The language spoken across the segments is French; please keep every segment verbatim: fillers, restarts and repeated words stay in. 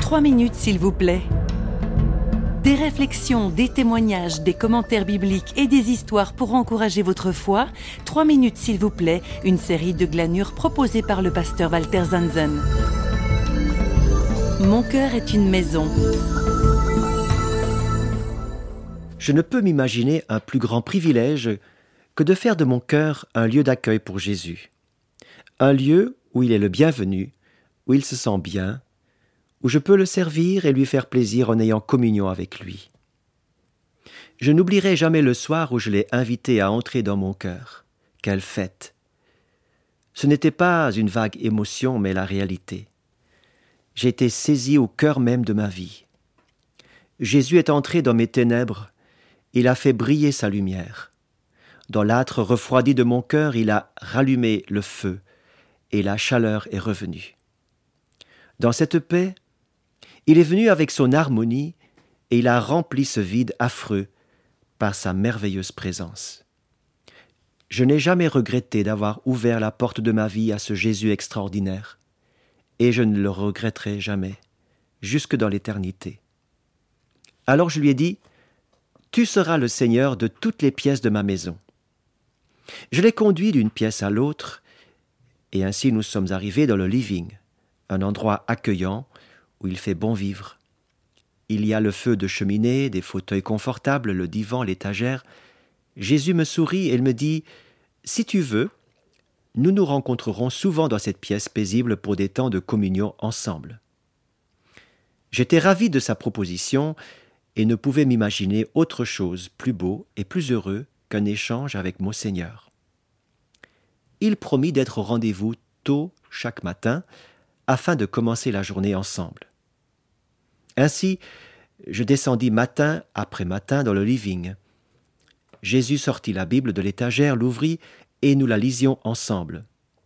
Trois minutes, s'il vous plaît. Des réflexions, des témoignages, des commentaires bibliques et des histoires pour encourager votre foi. Trois minutes, s'il vous plaît, une série de glanures proposée par le pasteur Walter Zanzen. Mon cœur est une maison. Je ne peux m'imaginer un plus grand privilège que de faire de mon cœur un lieu d'accueil pour Jésus. Un lieu où il est le bienvenu, où il se sent bien, où je peux le servir et lui faire plaisir en ayant communion avec lui. Je n'oublierai jamais le soir où je l'ai invité à entrer dans mon cœur. Quelle fête! Ce n'était pas une vague émotion, mais la réalité. J'ai été saisi au cœur même de ma vie. Jésus est entré dans mes ténèbres, il a fait briller sa lumière. Dans l'âtre refroidi de mon cœur, il a rallumé le feu, et la chaleur est revenue. Dans cette paix, il est venu avec son harmonie et il a rempli ce vide affreux par sa merveilleuse présence. Je n'ai jamais regretté d'avoir ouvert la porte de ma vie à ce Jésus extraordinaire et je ne le regretterai jamais, jusque dans l'éternité. Alors je lui ai dit, « Tu seras le Seigneur de toutes les pièces de ma maison. » Je l'ai conduit d'une pièce à l'autre et ainsi nous sommes arrivés dans le living, un endroit accueillant où il fait bon vivre. Il y a le feu de cheminée, des fauteuils confortables, le divan, l'étagère. Jésus me sourit et il me dit « Si tu veux, nous nous rencontrerons souvent dans cette pièce paisible pour des temps de communion ensemble. » J'étais ravi de sa proposition et ne pouvais m'imaginer autre chose plus beau et plus heureux qu'un échange avec mon Seigneur. Il promit d'être au rendez-vous tôt chaque matin afin de commencer la journée ensemble. Ainsi, je descendis matin après matin dans le living. Jésus sortit la Bible de l'étagère, l'ouvrit et nous la lisions ensemble.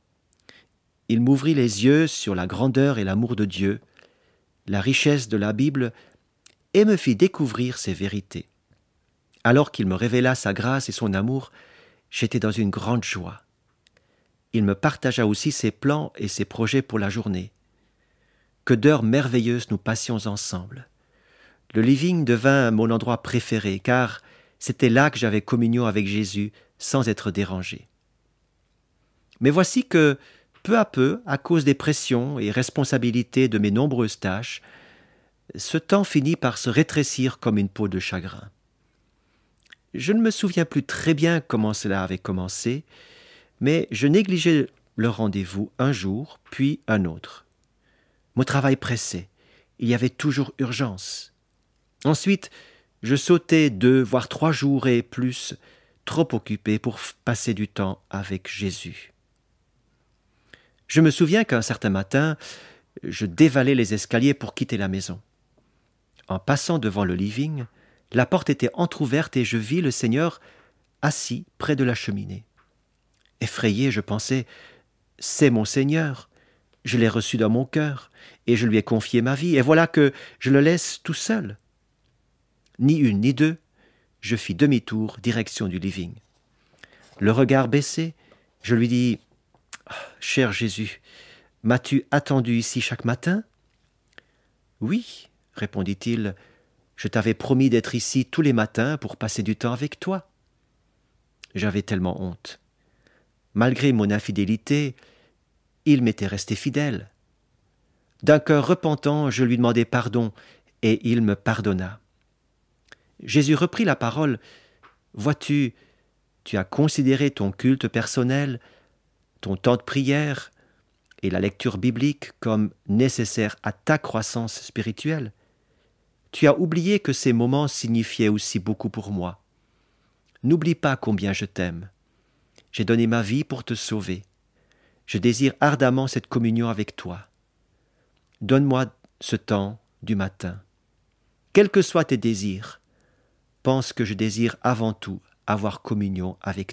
Il m'ouvrit les yeux sur la grandeur et l'amour de Dieu, la richesse de la Bible et me fit découvrir ses vérités. Alors qu'il me révéla sa grâce et son amour, j'étais dans une grande joie. Il me partagea aussi ses plans et ses projets pour la journée. Que d'heures merveilleuses nous passions ensemble. Le living devint mon endroit préféré, car c'était là que j'avais communion avec Jésus sans être dérangé. Mais voici que, peu à peu, à cause des pressions et responsabilités de mes nombreuses tâches, ce temps finit par se rétrécir comme une peau de chagrin. Je ne me souviens plus très bien comment cela avait commencé, mais je négligeais le rendez-vous un jour, puis un autre. Mon travail pressait, il y avait toujours urgence. Ensuite, je sautais deux, voire trois jours et plus, trop occupé pour passer du temps avec Jésus. Je me souviens qu'un certain matin, je dévalais les escaliers pour quitter la maison. En passant devant le living, la porte était entr'ouverte et je vis le Seigneur assis près de la cheminée. Effrayé, je pensais, « C'est mon Seigneur, je l'ai reçu dans mon cœur et je lui ai confié ma vie, et voilà que je le laisse tout seul. » Ni une ni deux, je fis demi-tour, direction du living. Le regard baissé, je lui dis « Cher Jésus, m'as-tu attendu ici chaque matin ?»« Oui, » répondit-il, « je t'avais promis d'être ici tous les matins pour passer du temps avec toi. » J'avais tellement honte. Malgré mon infidélité, il m'était resté fidèle. D'un cœur repentant, je lui demandai pardon et il me pardonna. Jésus reprit la parole. « Vois-tu, tu as considéré ton culte personnel, ton temps de prière et la lecture biblique comme nécessaires à ta croissance spirituelle. Tu as oublié que ces moments signifiaient aussi beaucoup pour moi. N'oublie pas combien je t'aime. J'ai donné ma vie pour te sauver. Je désire ardemment cette communion avec toi. Donne-moi ce temps du matin. Quels que soient tes désirs, pense que je désire avant tout avoir communion avec toi. »